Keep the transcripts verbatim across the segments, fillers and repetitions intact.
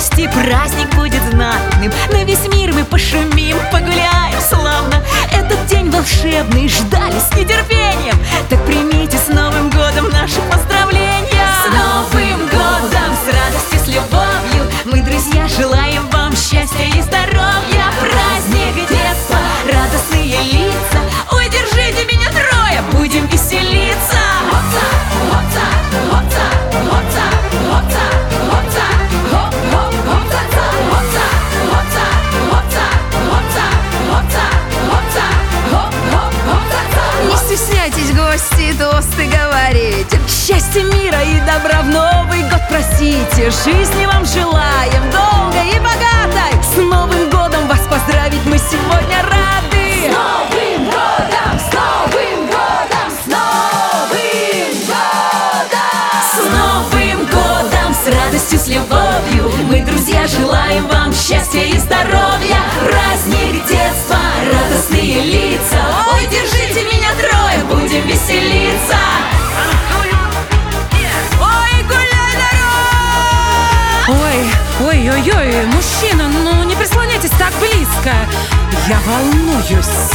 гости, праздник будет знатным. На весь мир мы пошумим, погуляем славно. Этот день волшебный ждали с нетерпением. Так примите с Новым годом наши поздравления. С Новым годом, с радостью, с любовью мы, друзья, желаем вам счастья и здоровья. Праздник детства, радостные лица. Ой, держите меня трое, будем веселиться. Хопса, хопса, хопса, хопса, хопса, хопса, хоп, хоп, хопса, хопса, хопса, хопса, хопса, хопса, хопса, хоп, хоп, хопса. Не стесняйтесь, гости, тосты говорите. Счастья, мира и добра в Новый год просите. Жизни вам желаем долгой и богатой. С Новым годом вас поздравить мы сегодня рады. С Новым годом, с Новым годом, с Новым годом. С Новым годом, с радостью, с любовью мы, друзья, желаем вам счастья и здоровья. Праздник детства, радостные лица. Ой, держите меня трое, будем веселиться. Ой, ой-ой-ой, мужчина, ну не прислоняйтесь так близко. Я волнуюсь.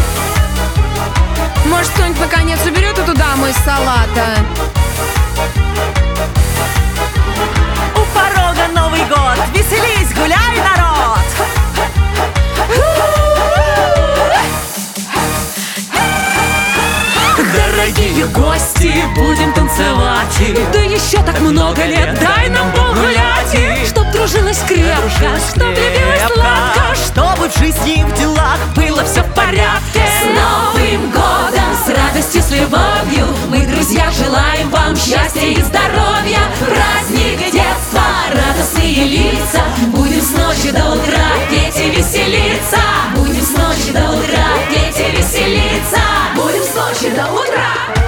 Может, кто-нибудь наконец уберет эту даму из салата? У порога Новый год, веселись, гуляй, народ! Дорогие гости, будем танцевать. Да еще так много лет, дай нам погулять. Чтоб дружилась крепко, чтоб любилась сладко, чтобы в жизни и в делах было все в порядке. С Новым годом, с радостью, с любовью мы, друзья, желаем вам счастья и здоровья. Праздник детства, радостные лица. Будем с ночи до утра петь и веселиться. Будем с ночи до утра петь и веселиться. Будем с ночи до утра.